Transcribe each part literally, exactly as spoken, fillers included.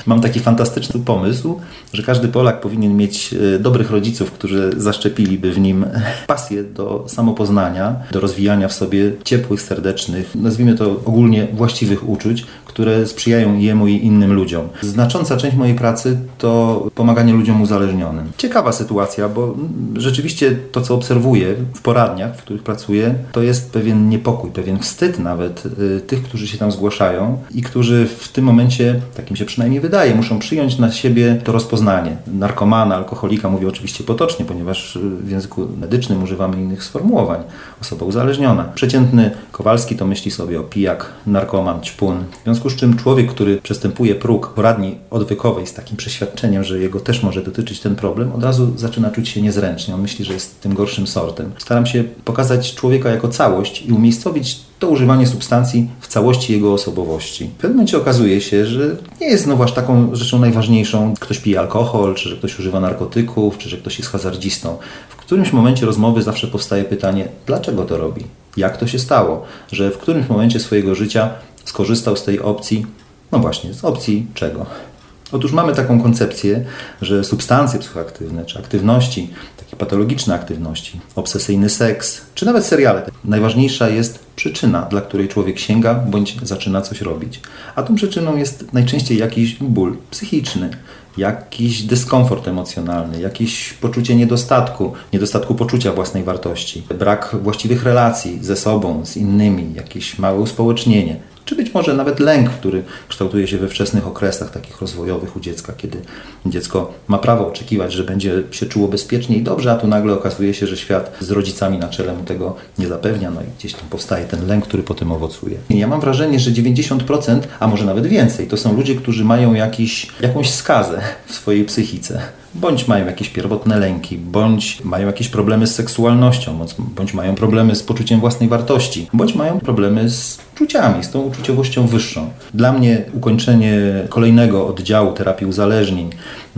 Mam taki fantastyczny pomysł, że każdy Polak powinien mieć dobrych rodziców, którzy zaszczepiliby w nim pasję do samopoznania, do rozwijania w sobie ciepłych, serdecznych, nazwijmy to ogólnie właściwych uczuć, które sprzyjają jemu i innym ludziom. Znacząca część mojej pracy to pomaganie ludziom uzależnionym. Ciekawa sytuacja, bo rzeczywiście to, co obserwuję w poradniach, w których pracuję, to jest pewien niepokój, pewien wstyd nawet tych, którzy się tam zgłaszają i którzy w tym momencie, tak im się przynajmniej wydaje, muszą przyjąć na siebie to rozpoznanie. Narkomana, alkoholika, mówię oczywiście potocznie, ponieważ w języku medycznym używamy innych sformułowań. Osoba uzależniona. Przeciętny Kowalski to myśli sobie o pijak, narkoman, ćpun. W związku z czym człowiek, który przestępuje próg poradni odwykowej z takim przeświadczeniem, że jego też może dotyczyć ten problem, od razu zaczyna czuć się niezręcznie. On myśli, że jest tym gorszym sortem. Staram się pokazać człowieka jako całość i umiejscowić to używanie substancji w całości jego osobowości. W pewnym momencie okazuje się, że nie jest znowu aż taką rzeczą najważniejszą, ktoś pije alkohol, czy że ktoś używa narkotyków, czy że ktoś jest hazardzistą. W którymś momencie rozmowy zawsze powstaje pytanie, dlaczego to robi? Jak to się stało, że w którymś momencie swojego życia skorzystał z tej opcji, no właśnie, z opcji czego? Otóż mamy taką koncepcję, że substancje psychoaktywne, czy aktywności, takie patologiczne aktywności, obsesyjny seks, czy nawet seriale, najważniejsza jest przyczyna, dla której człowiek sięga, bądź zaczyna coś robić. A tą przyczyną jest najczęściej jakiś ból psychiczny, jakiś dyskomfort emocjonalny, jakieś poczucie niedostatku, niedostatku poczucia własnej wartości, brak właściwych relacji ze sobą, z innymi, jakieś małe uspołecznienie, czy być może nawet lęk, który kształtuje się we wczesnych okresach takich rozwojowych u dziecka, kiedy dziecko ma prawo oczekiwać, że będzie się czuło bezpiecznie i dobrze, a tu nagle okazuje się, że świat z rodzicami na czele mu tego nie zapewnia, no i gdzieś tam powstaje ten lęk, który potem owocuje. I ja mam wrażenie, że dziewięćdziesiąt procent, a może nawet więcej, to są ludzie, którzy mają jakiś, jakąś skazę w swojej psychice. Bądź mają jakieś pierwotne lęki, bądź mają jakieś problemy z seksualnością, bądź mają problemy z poczuciem własnej wartości, bądź mają problemy z uczuciami, z tą uczuciowością wyższą. Dla mnie ukończenie kolejnego oddziału terapii uzależnień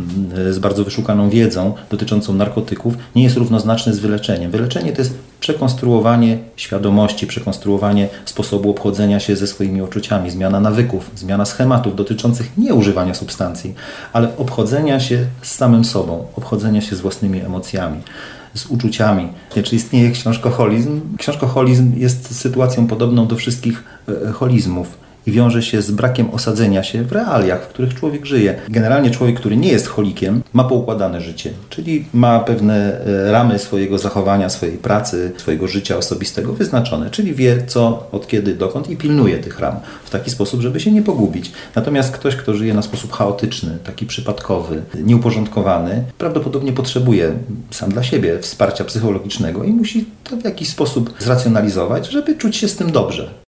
z bardzo wyszukaną wiedzą dotyczącą narkotyków nie jest równoznaczne z wyleczeniem. Wyleczenie to jest przekonstruowanie świadomości, przekonstruowanie sposobu obchodzenia się ze swoimi uczuciami, zmiana nawyków, zmiana schematów dotyczących nie używania substancji, ale obchodzenia się z samym sobą, obchodzenia się z własnymi emocjami, z uczuciami. Czy istnieje książkoholizm? Książkoholizm jest sytuacją podobną do wszystkich holizmów i wiąże się z brakiem osadzenia się w realiach, w których człowiek żyje. Generalnie człowiek, który nie jest holikiem, ma poukładane życie, czyli ma pewne ramy swojego zachowania, swojej pracy, swojego życia osobistego wyznaczone, czyli wie co, od kiedy, dokąd i pilnuje tych ram w taki sposób, żeby się nie pogubić. Natomiast ktoś, kto żyje na sposób chaotyczny, taki przypadkowy, nieuporządkowany, prawdopodobnie potrzebuje sam dla siebie wsparcia psychologicznego i musi to w jakiś sposób zracjonalizować, żeby czuć się z tym dobrze.